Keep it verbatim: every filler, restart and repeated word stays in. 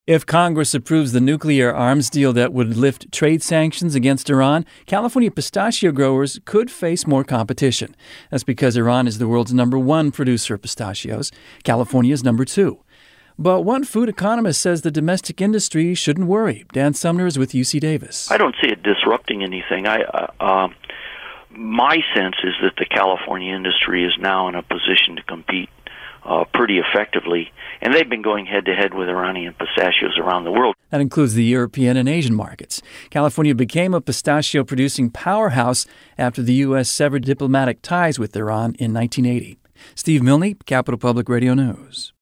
If Congress approves the nuclear arms deal that would lift trade sanctions against Iran, California pistachio growers could face more competition. That's because Iran is the world's number one producer of pistachios. California is number two. But one food economist says the domestic industry shouldn't worry. Dan Sumner is with U C Davis. I don't see it disrupting anything. I, uh, uh, my sense is that the California industry is now in a position to compete uh, pretty effectively, and they've been going head-to-head with Iranian pistachios around the world. That includes the European and Asian markets. California became a pistachio-producing powerhouse after the U S severed diplomatic ties with Iran in nineteen eighty. Steve Milne, Capital Public Radio News.